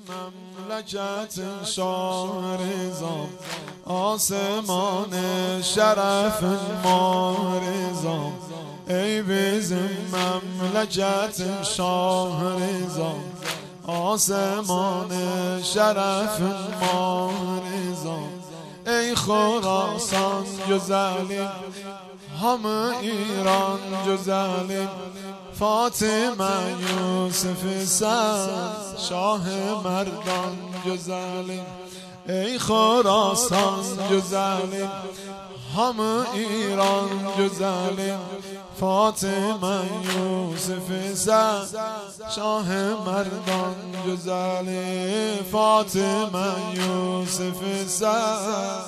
مملکت شاه رضا، آسمان شرف ما رضا. ای بزن مملکت شاه رضا، آسمان شرف ما رضا. ای خراسان جزالین، همه ایران جزالین. فاطمه یوسف سر شاه مردان جزالین. ای خراسان جزالین، همه ایران جزالین. فاطمه یوسف سر شاه مردان جزالین. فاطمه یوسف سر.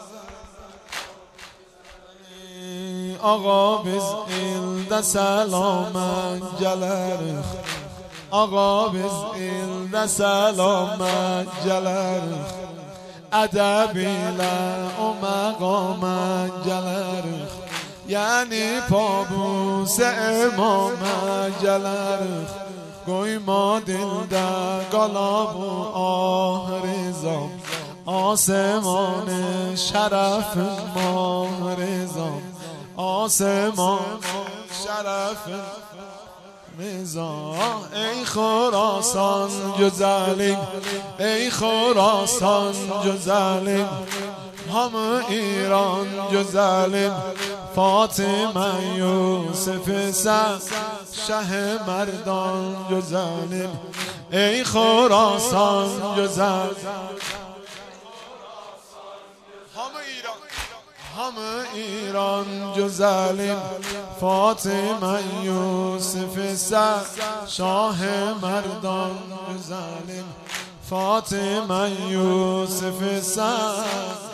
Ağa biz ildə səlamət gələrik, ağa biz ildə səlamət gələrik. Ədəb ilə o məqamət gələrik, yəni pabus-ə imamət gələrik. Qoyma dildə qala bu ah rıza, آسمان شرف ما رضا، آسمان شرف رضا. ای خراسان جزالین، ای خراسان جزالین. همه ایران جزالین. فاطمه یوسف سر شه مردان جزالین. ای خراسان جزالین، همه ایران جزالین. فاطمه یوسف سر شاه مردان جزالین. فاطمه یوسف سر.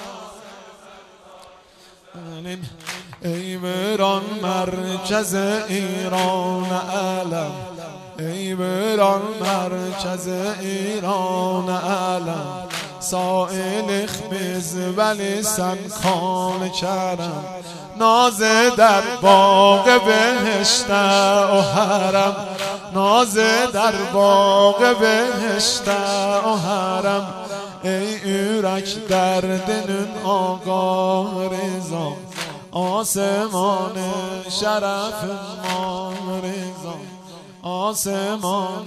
ای بران مرکز ایران علم، ای بران مرکز ایران علم. سائل خبز ولی سنکان کرم، ناز در باغ بهشت و حرم. ناز در باغ بهشت و حرم. ای ürək dərdinin آقا رضا، آسمان شرف ما رضا، آسمان.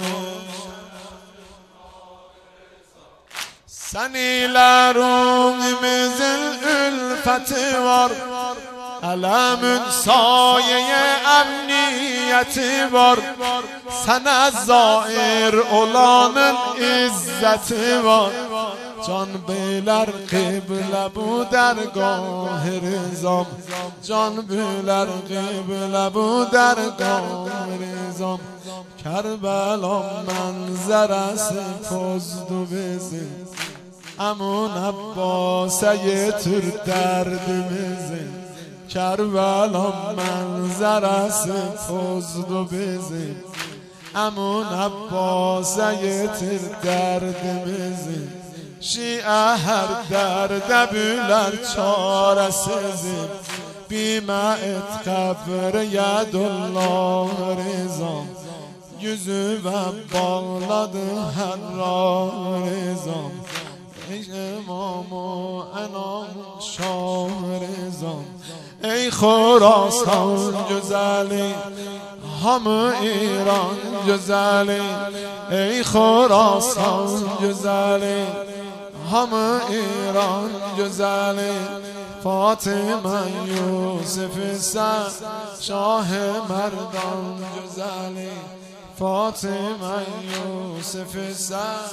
Senilerimiz ülfeti var, Ələmin saye emniyeti var. Sənə zair olanın izzeti var. Can bilər qiblə bu dərgah rızam, can bilər qiblə bu dərgah rızam. Kərbəlam mənzərəsi pozdu bizi, Əmun Əbbas'a yetir dərdimizi. Kərbəlam mənzərəsi pozdu bizi, Əmun Əbbas'a yetir dərdimizi. Şiə hər dərdə bülər çarəsizim, Bimə et qəbr yədullah rızam. Yüzü və bağladı hər rızam. ای امام و انام شاه رضا. ای خراسان جزالین، همه ایران جزالین. ای خراسان جزالین، همه ایران جزالین. فاطمه یوسف سر شاه مردان جزالین. فاطمه یوسف سر.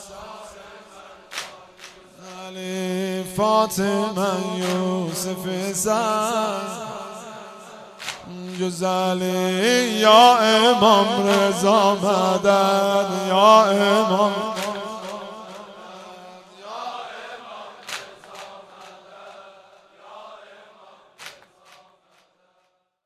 فاطمه یوسف سر جزالین. یا امام رضا مدد، یا امام